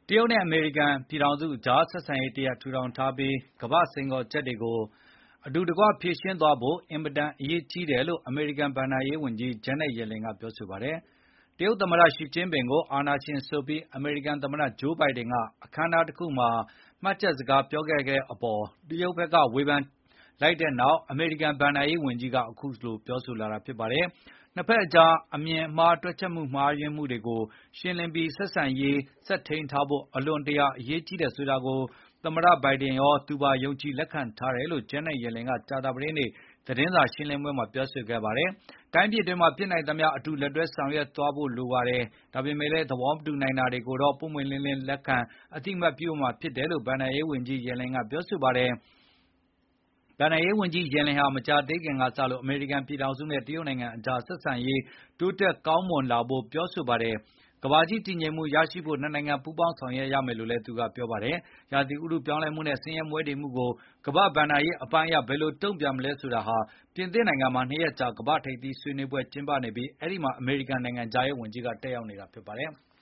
တရုတ်နဲ့အမေရိကန်ပြည်ထောင်စုကြားဆက်ဆံရေးတရပ်ထူထောင်ထားပြီးကမ္ဘာ့စိန်ခေါ်ချက်တွေကိုအတူတကွဖြေရှင်းသွားဖို့အင်မတန်အရေးကြီးတယ်လို့အမေရိကန်ဘဏ္ဍာရေးဝန်ကြီး Janet Yellen ကပြောဆိုပါတယ်။ တရုတ်သမ္မတရှီကျင်းပင်ကိုအာဏာရှင်ဆိုပြီးအမေရိကန်သမ္မတဂျိုးဘိုင်ဒင်ကအခမ်းအနားတခုမှာမှတ်ချက်စကားပြောခဲ့တဲ့အပေါ်တရုတ်ဘက်ကဝေဖန်လိုက်တဲ့နောက်အမေရိကန်ဘဏ္ဍာရေးဝန်ကြီးကအခုလိုပြောဆိုလာတာပါ။ နှစ်ဘက်အကြားအမြင်မှားတွက်ချက်မှားယွင်းမှုတွေကိုရှင်းလင်းပြီးဆက်ဆံရေးဆက်ထိန်းထားဖို့အလွန်တရာအရေးကြီးတယ်ဆိုတာကိုသမ္မတဘိုင်ဒင်ရောသူပါယုံကြည်လက်ခံထားတယ်လို့ Janet Yellen ကကြာသပတေးနေ့သတင်းစာရှင်းလင်းပွဲမှာပြောဆိုခဲ့ပါတယ်။ တိုင်းပြည်အတွင်းမှာဖြစ်နိုင်သမျှအတူလက်တွဲဆောင်ရွက်သွားဖို့လိုပါတယ်။ ဒါပေမဲ့လည်းသဘောမတူနိုင်တာတွေကိုတော့ပွင့်ပွင့်လင်းလင်းလက်ခံအသိအမှတ်ပြုရမှာဖြစ်တယ်လို့ဘဏ္ဍာရေးဝန်ကြီး Yellen ကပြောဆိုပါတယ်။ ဘဏ္ဍာရေးဝန်ကြီး Yellen ဟာမကြာသေးခင်ကစလို့အမေရိကန်ပြည်ထောင်စုနဲ့တရုတ်နိုင်ငံအကြားဆက်ဆံရေးတိုးတက်ကောင်းမွန်လာဖို့ပြောဆိုပါတယ်။ ကမ္ဘာကြီးတည်ငြိမ်မှုရရှိဖို့နှစ်နိုင်ငံပူးပေါင်းဆောင်ရွက်ရမယ်လို့လည်းသူကပြောပါတယ်။ ရာသီဥတုပြောင်းလဲမှုနဲ့ဆင်းရဲမွဲတေမှုကိုကမ္ဘာ့ဘဏ္ဍာရေးအပိုင်းအရဘယ်လိုတုံ့ပြန်မလဲဆိုတာဟာပြင်သစ်နိုင်ငံမှာ2 ရက်ကြာကမ္ဘာ့ထိပ်သီးဆွေးနွေးပွဲကျင်းပနေပြီးအဲဒီမှာအမေရိကန်နိုင်ငံခြားရေးဝန်ကြီးတက်ရောက်နေတာဖြစ်ပါတယ်။